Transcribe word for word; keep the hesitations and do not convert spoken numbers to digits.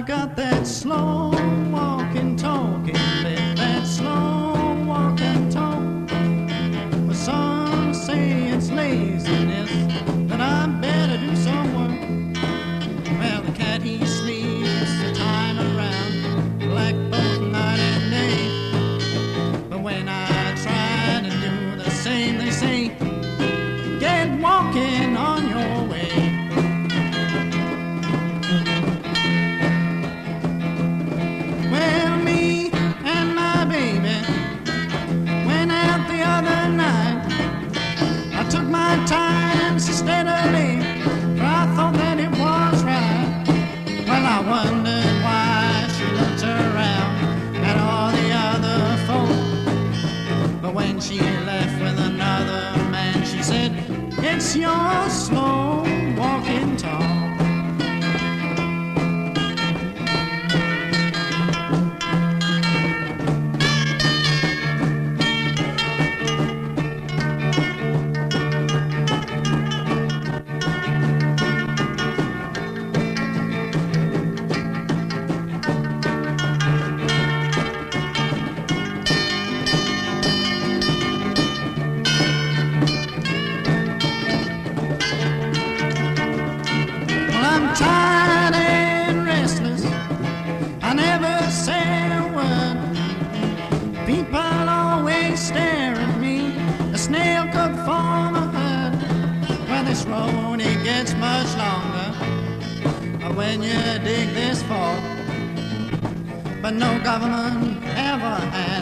got that slow walking, talking, bit, that slow walking talk. But some say it's laziness, that I better do some work. Well, the cat he sleeps the time around, like both night and day. But when I try to do the same, they say, get walking on your way. Time so steadily, for I thought that it was right. Well, I wondered why she looked around at all the other folk. But when she left with another man, she said, it's your slow walking talk. Tired and restless, I never say a word. People always stare at me, a snail could form a herd. Well, this road, it gets much longer when you dig this far, but no government ever has